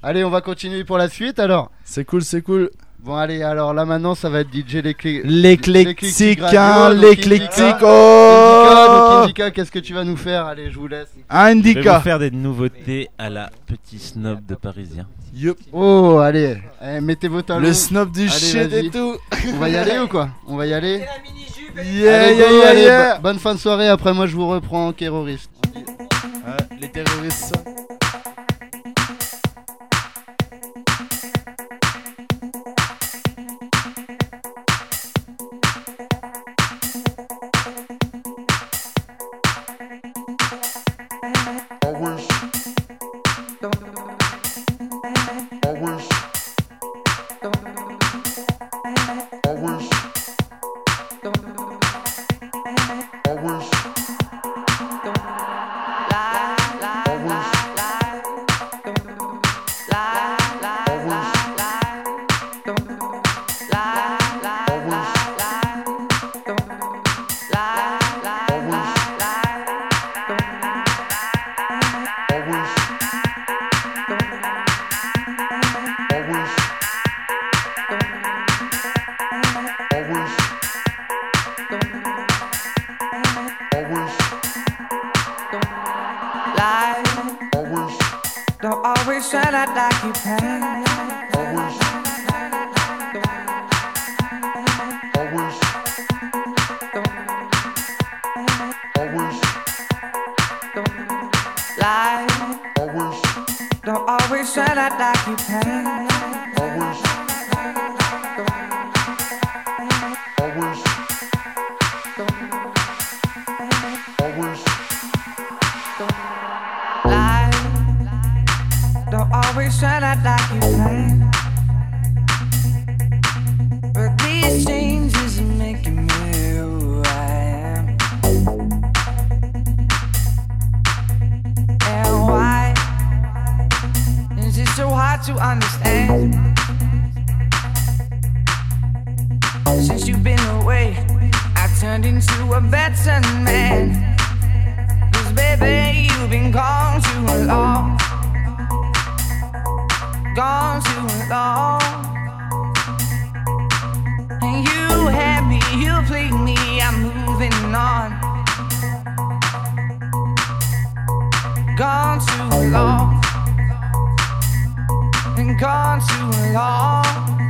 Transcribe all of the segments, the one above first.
Allez, on va continuer pour la suite alors. C'est cool, c'est cool. Bon, allez, alors là maintenant, ça va être DJ l'éclectique, Radio, l'éclectique. Donc Indica, qu'est-ce que tu vas nous faire? Allez, je vous laisse. Je vais vous faire des nouveautés à la Petit Snob de Parisien. Yup. Oh, allez, mettez vos talons. Le snob du Allez, shit vas-y. et tout. On va y aller ou quoi? On va y aller. Yeah, Allez, yeah, go, yeah, allez, yeah. bonne fin de soirée, après moi je vous reprends en terroriste. Les terroristes. Don't always shine out like you can. Lie. Don't always shine out like you can. Don't always shine out like you can. But these changes are making me who I am. And why is it so hard to understand? Since you've been away, I turned into a better man. 'Cause baby, you've been gone too long. Gone too long. And you had me, you played me, I'm moving on. Gone too long. And gone too long.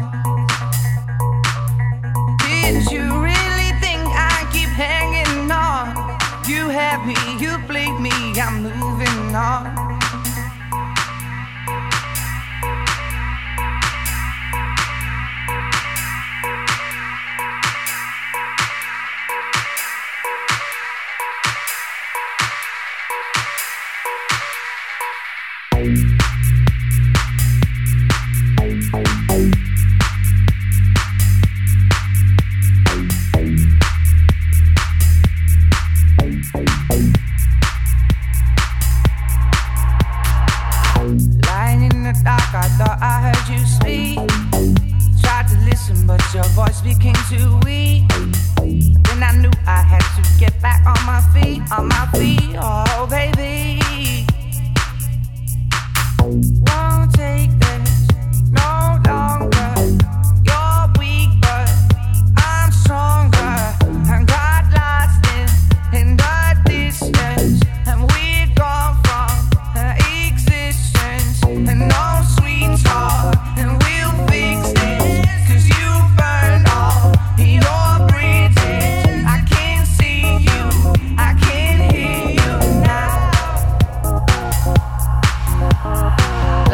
Did you really think I keep hanging on? You had me, you played me, I'm moving on. Lying in the dark, I thought I heard you speak. Tried to listen, but your voice became too weak. Then I knew I had to get back on my feet, oh baby. Won't take this no longer. You're weak, but I'm stronger. And got lost in the distance, and we're gone from existence. And no sweet talk, and we'll fix this. 'Cause you burned all your bridges. I can't see you, I can't hear you now.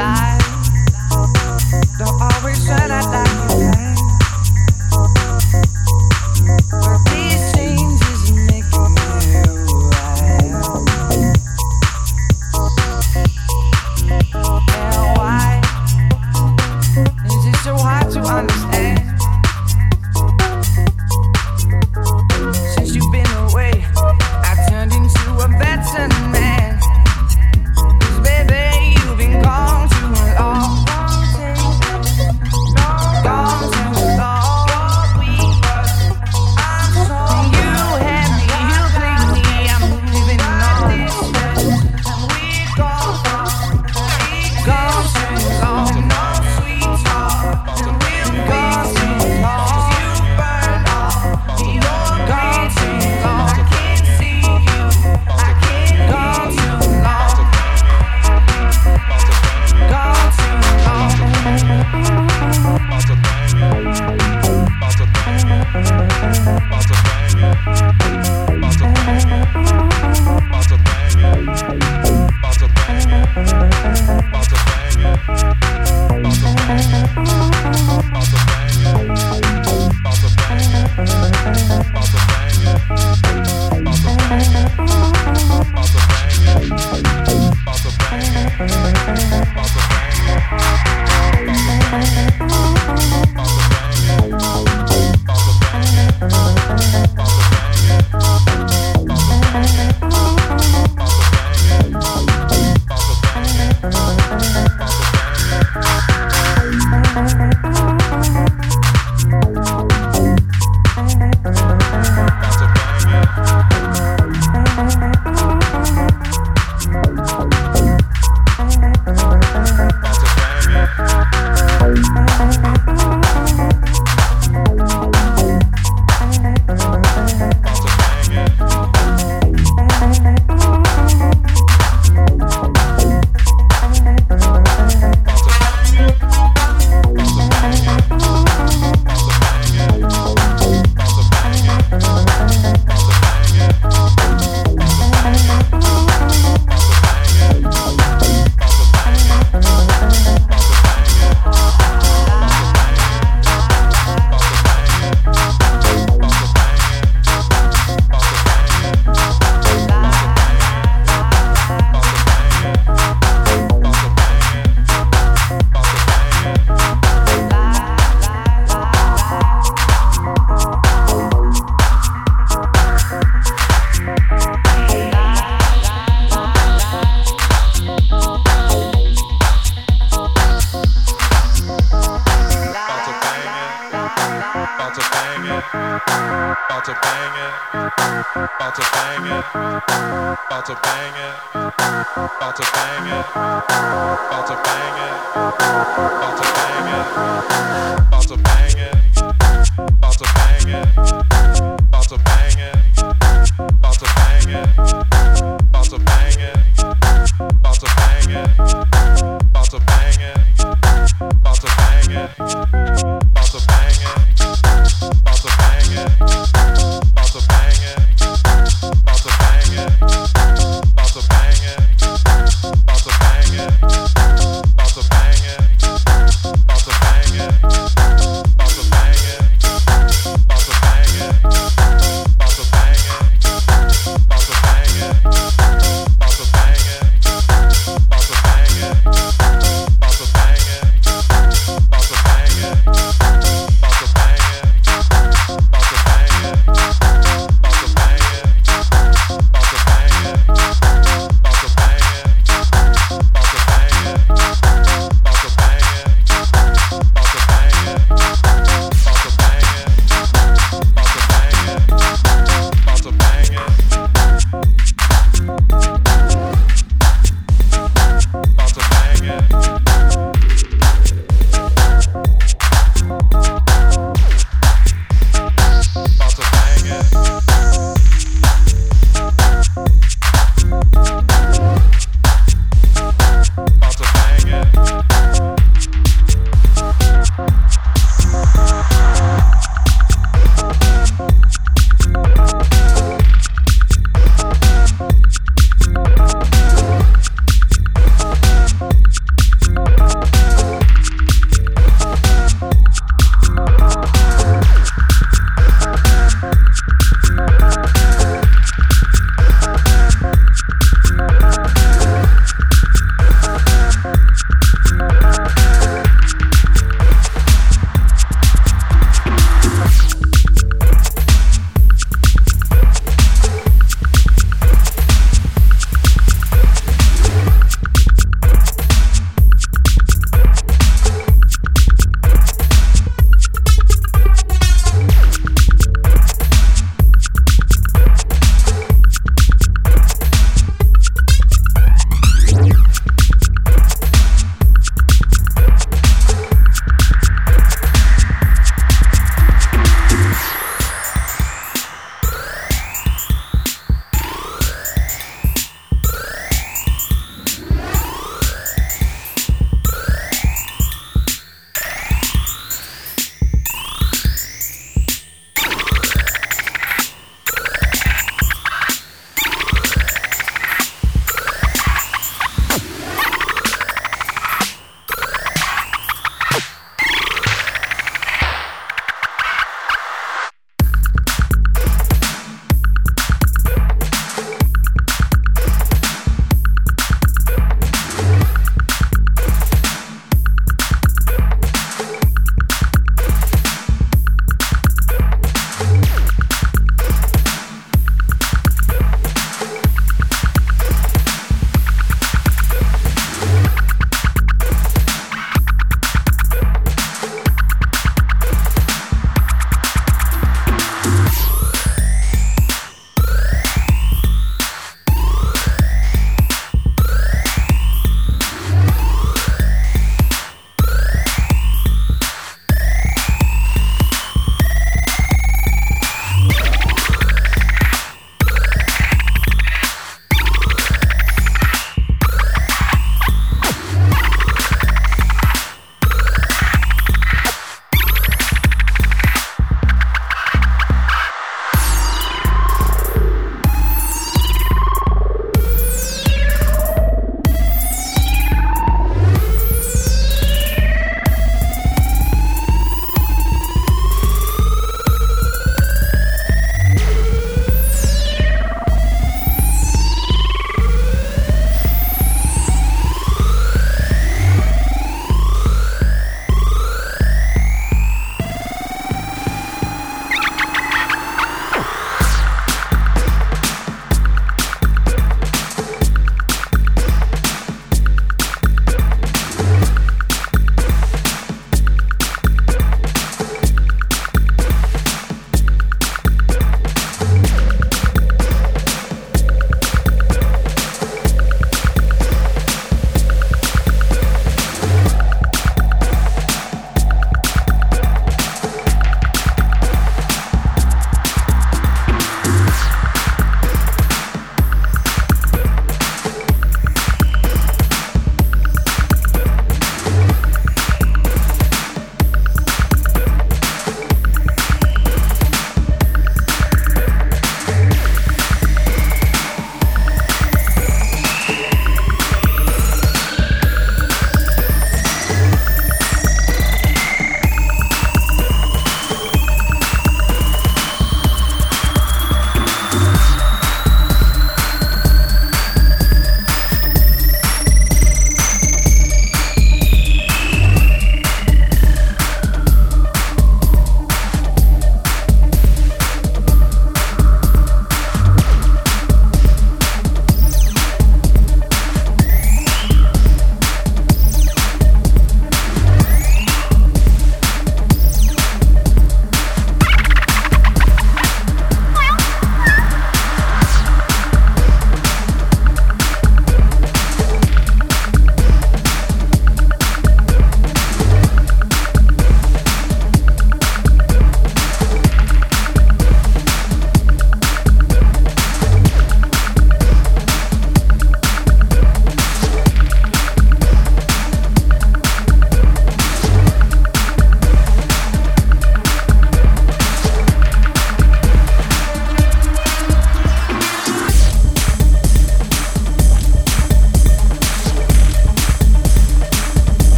Bang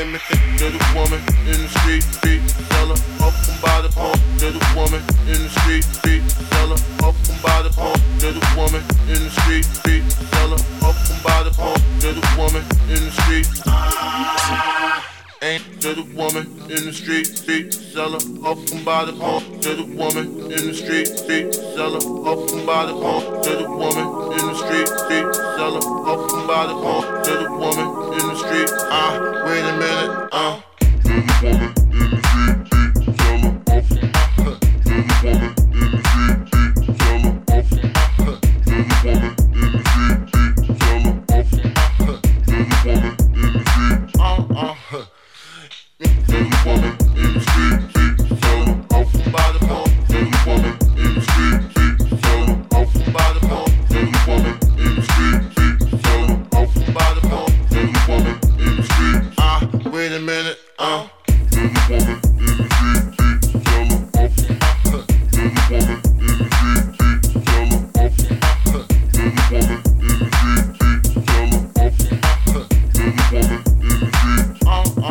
minute. To the woman in the street, seller, up and by the pump. To the woman in the street, seller, up and by the pump. To the woman in the street, seller, up and by the pump. To the woman in the street. Ain't to the woman in the street, seller, up and by the pump. To the woman in the street, seller, up and by the pump. To the woman in the street, seller, up and by the pump. To the woman in the street, wait a minute, To the woman in the street, seller, up. To the woman in the street, seller, up. To the woman in the street, seller, up. To the woman in the street, To the woman in the street, seller, up by the pump. To the woman in the street, seller, up by the pump. To the woman in the street, seller, up by the pump. To the woman in the street, wait a minute, To the woman in the street, seller, up. To the woman in the street, seller, up. To the woman in the street, seller, up. To the woman in the street,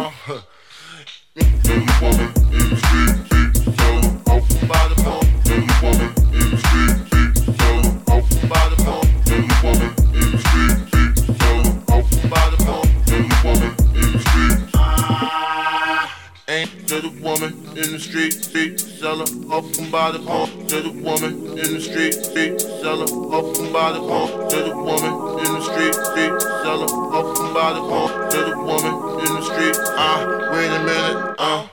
To the woman in the street, seller, up by the pump. To the woman in the street, seller, up by the pump. To the woman in the street, seller, up by the pump. To the woman in the street, ain't to the woman in the street, seller, up and by the pump. To the woman in the street, seller, up and by the pump. To the woman in the street, seller, up and by the pump. To the woman in the street, wait a minute,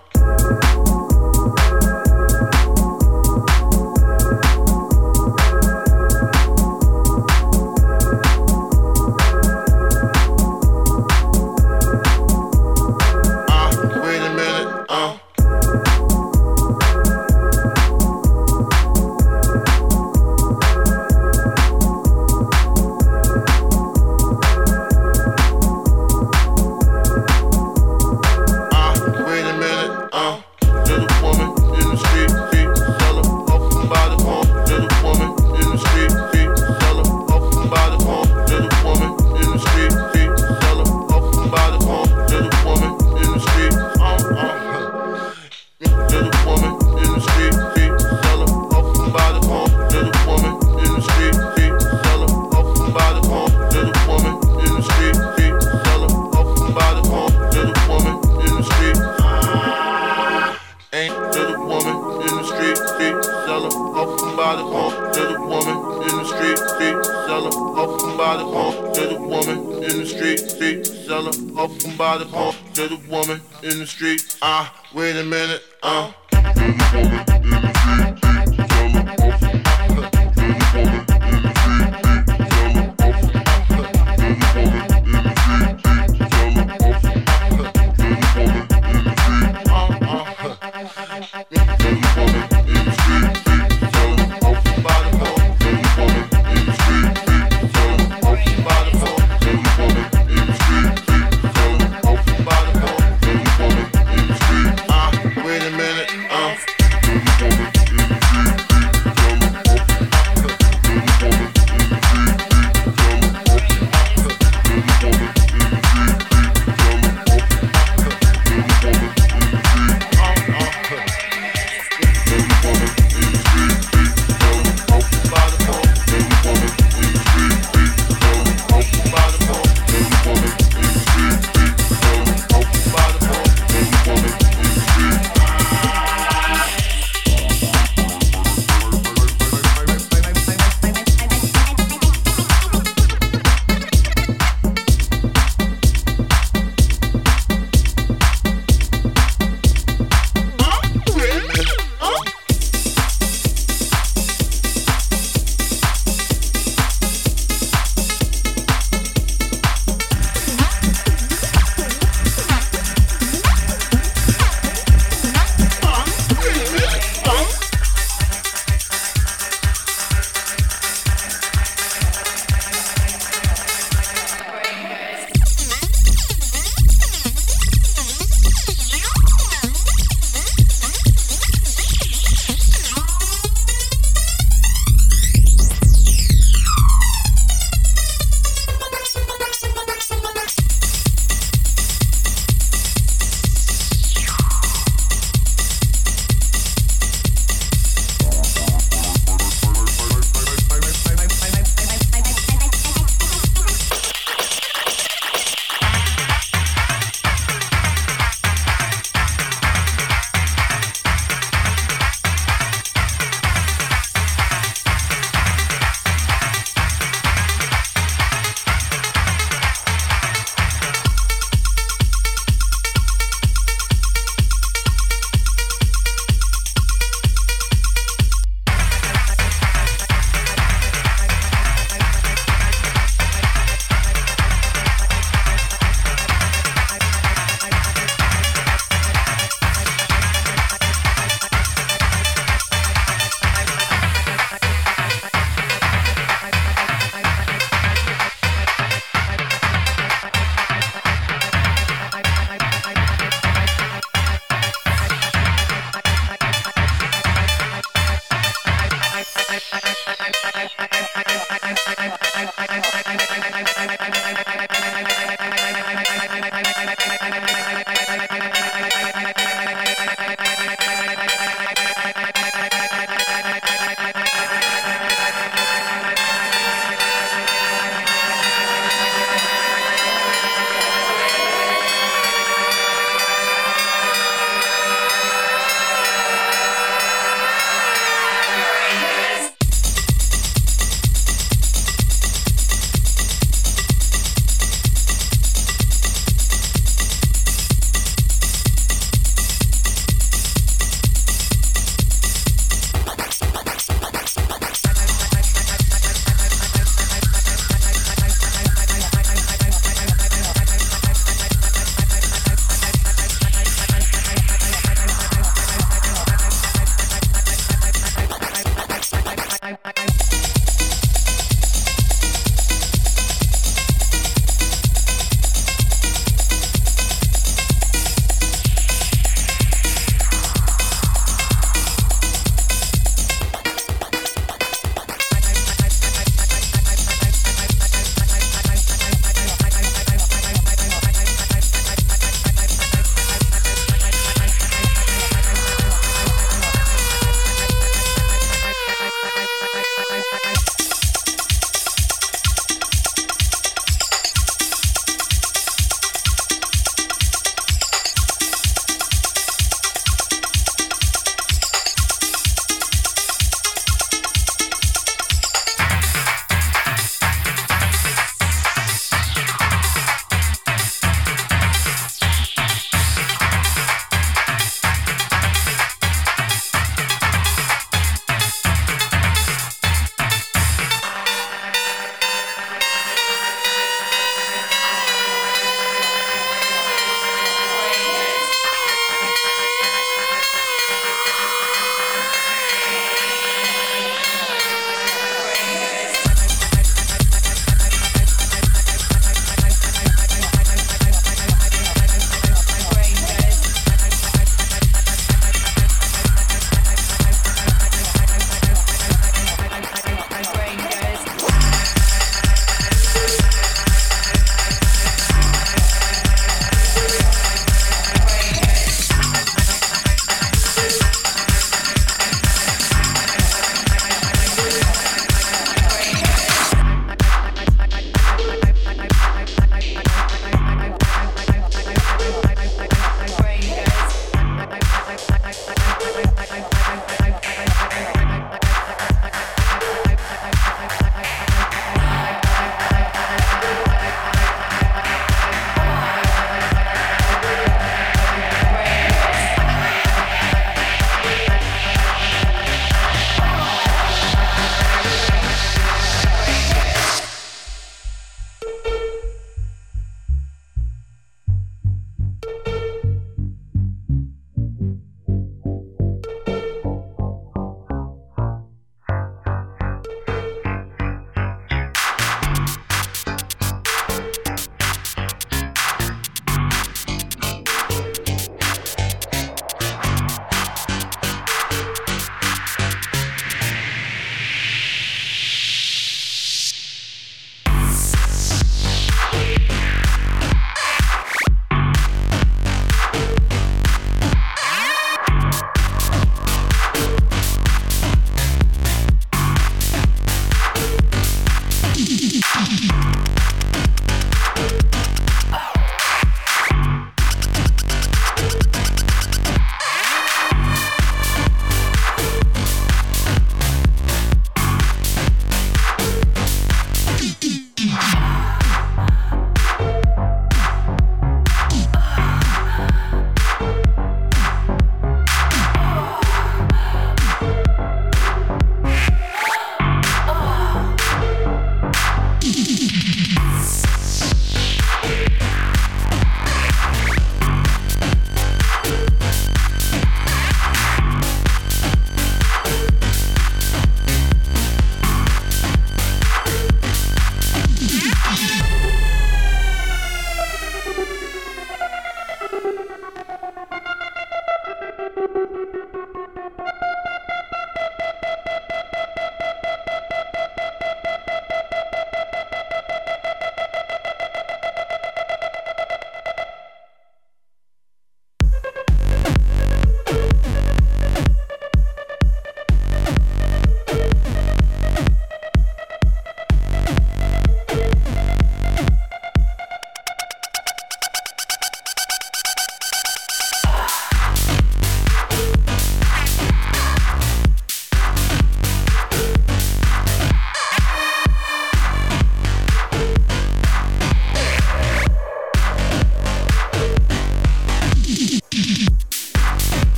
wait a minute, wait a minute, To the woman in the street, seller, up and by the pump. To the woman in the street, seller, up and by the pump. To the woman in the street, seller, up and by the pump. To the woman in the street, To the woman in the street, seller, up and by the pump. To the woman in the street, seller, up and by the pump. To the woman in the street, seller, up and by the pump. To the woman in the street, ain't to the woman in the street, seller, up and by the pump. To the woman in the street, seller, up and by the pump. To the woman in the street, seller, up and by the pump. To the woman in the street, wait a minute, wait a minute,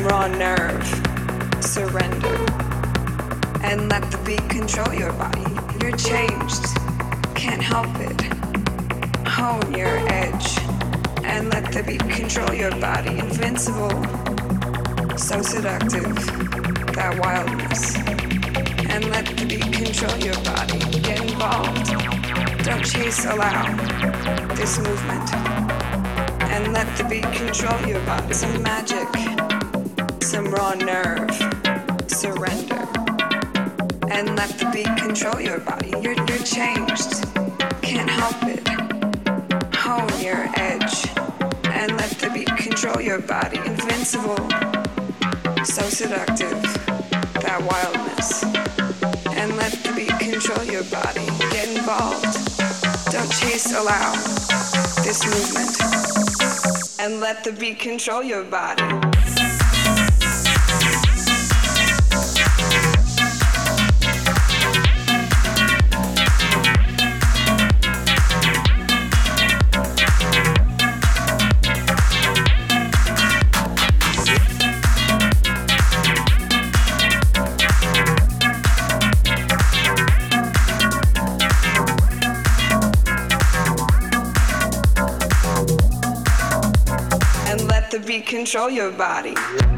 some raw nerve. Surrender. And let the beat control your body. You're changed. Can't help it. Hone your edge. And let the beat control your body. Invincible. So seductive. That wildness. And let the beat control your body. Get involved. Don't chase, allow this movement. And let the beat control your body. Some magic. Some raw nerve. Surrender. And let the beat control your body. You're changed. Can't help it. Hone your edge. And let the beat control your body. Invincible. So seductive. That wildness. And let the beat control your body. Get involved. Don't chase, allow this movement. And let the beat control your body. The beat control your body.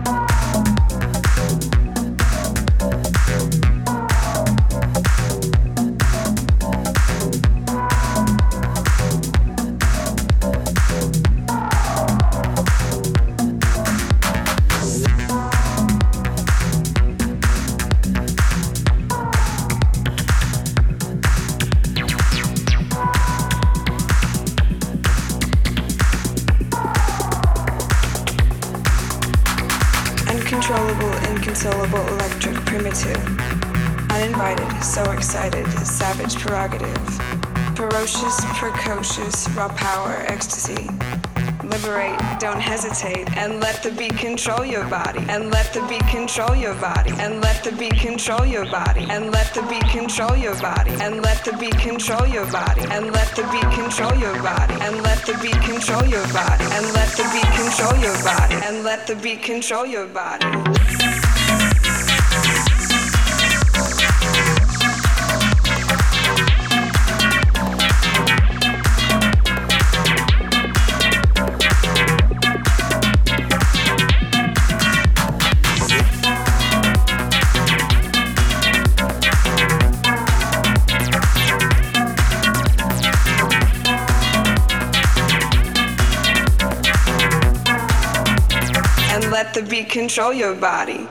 Inconsolable, electric, primitive, uninvited, so excited, savage prerogative, ferocious, precocious, raw power, ecstasy. Liberate, don't hesitate, and let the beat control your body, and let the beat control your body, and let the beat control your body, and let the beat control your body, and let the beat control your body, and let the beat control your body, and let the beat control your body, and let the beat control your body, and let the beat control your body. Let the beat control your body.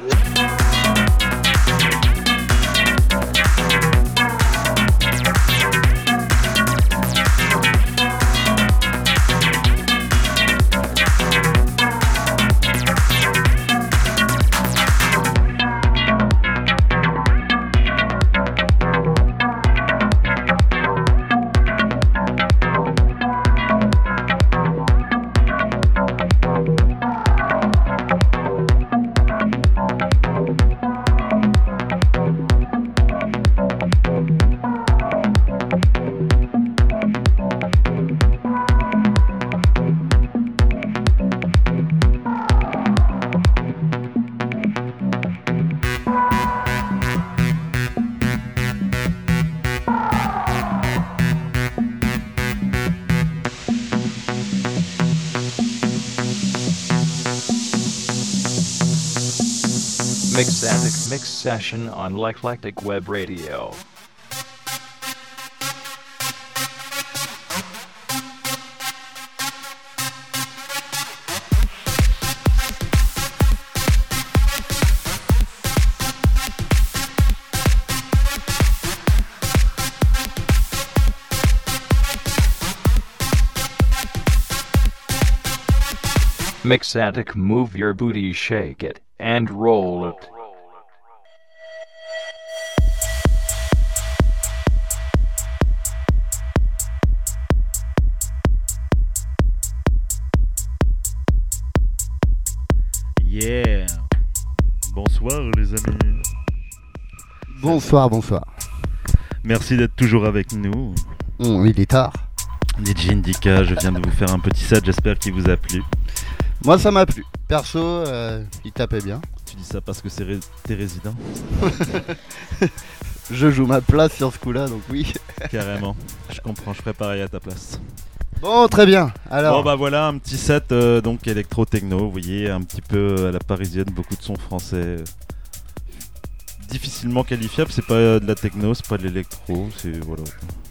Mixatic Mix Session on Eclectic Web Radio. Mixatic, move your booty, shake it, and roll it. Yeah. Bonsoir les amis. Bonsoir, bonsoir. Merci d'être toujours avec nous. Il est tard. DJ Indica, je viens de vous faire un petit set, j'espère qu'il vous a plu. Moi ça m'a plu. Perso, il tapait bien. Tu dis ça parce que t'es résident. Je joue ma place sur ce coup-là, donc oui. Carrément. Je comprends, je ferais pareil à ta place. Bon, très bien. Alors, Bon bah voilà, un petit set donc électro-techno, vous voyez, un petit peu à la parisienne, beaucoup de sons français. Difficilement qualifiable, c'est pas de la techno, c'est pas de l'électro, c'est voilà.